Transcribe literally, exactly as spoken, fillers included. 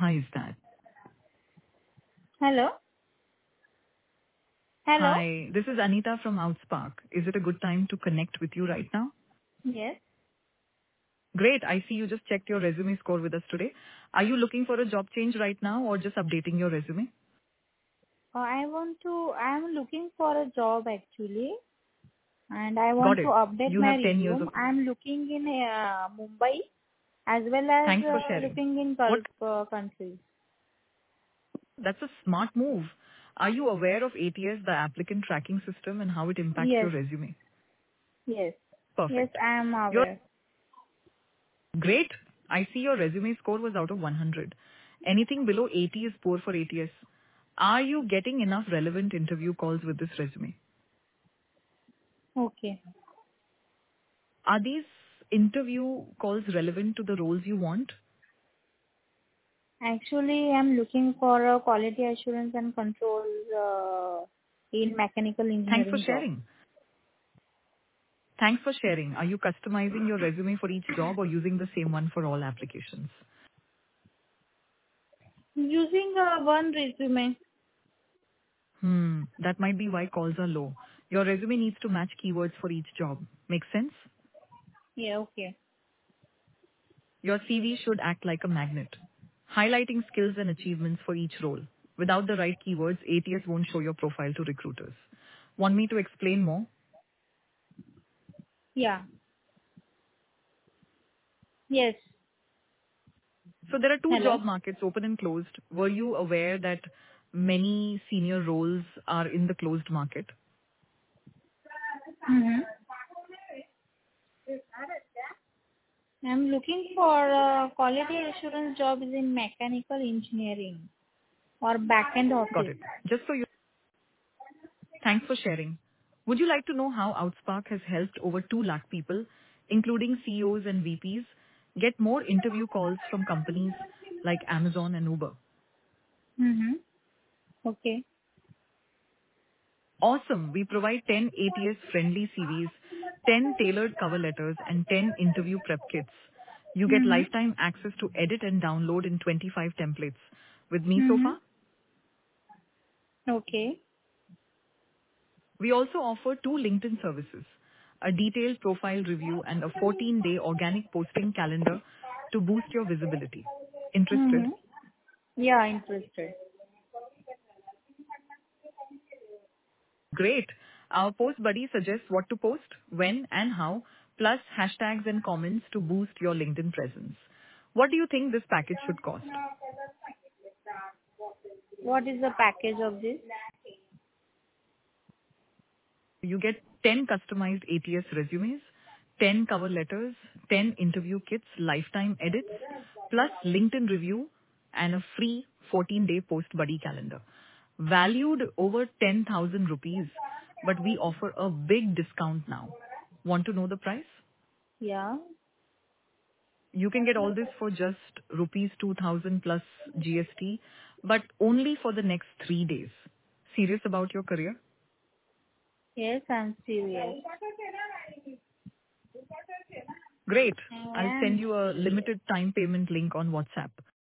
Hi, is that? Hello? Hello? Hi, this is Anita from Outspark. Is it a good time to connect with you right now? Yes. Great. I see you just checked your resume score with us today. Are you looking for a job change right now or just updating your resume? Uh, I want to, I am looking for a job actually, and I Got want to it. update You my have ten years resume. of... I am looking in uh, Mumbai as well as Thanks for uh, sharing. looking in What? Gulf uh, countries. That's a smart move. Are you aware of A T S, the applicant tracking system, and how it impacts Yes, your resume? yes. Yes, Perfect. I am You're aware. great. I see your resume score was out of one hundred. Anything below eighty is poor for A T S. Are you getting enough relevant interview calls with this resume? Okay. Are these interview calls relevant to the roles you want? Actually, I am looking for a quality assurance and control uh, in mechanical Thanks for engineering job. sharing. Thanks for sharing. Are you customizing your resume for each job or using the same one for all applications? Using uh, one resume. Hmm, that might be why calls are low. Your resume needs to match keywords for each job. Make sense? Yeah, okay. Your C V should act like a magnet, highlighting skills and achievements for each role. Without the right keywords, A T S won't show your profile to recruiters. Want me to explain more? Yeah. Yes. So there are two Hello? job markets, open and closed. Were you aware that many senior roles are in the closed market? Mm-hmm. I'm looking for a quality assurance job is in mechanical engineering or back-end Got office. it. Just so you, thanks for sharing. Would you like to know how Outspark has helped over two lakh people, including C E Os and V Ps, get more interview calls from companies like Amazon and Uber? Mm-hmm. Okay. Awesome. We provide ten A T S-friendly C Vs, ten tailored cover letters, and ten interview prep kits. You get Mm-hmm. lifetime access to edit and download in twenty-five templates. With me so far, Mm-hmm. Okay. we also offer two LinkedIn services, a detailed profile review and a fourteen-day organic posting calendar to boost your visibility. Interested? Mm-hmm. Yeah, interested. Great. Our post buddy suggests what to post, when and how, plus hashtags and comments to boost your LinkedIn presence. What do you think this package should cost? What is the package of this? You get ten customized A T S resumes, ten cover letters, ten interview kits, lifetime edits, plus LinkedIn review and a free fourteen-day post buddy calendar. Valued over ten thousand rupees, but we offer a big discount now. Want to know the price? Yeah. You can get all this for just rupees two thousand plus G S T, but only for the next three days. Serious about your career? Yes, I'm serious. Great. I'll And send you a limited time payment link on WhatsApp.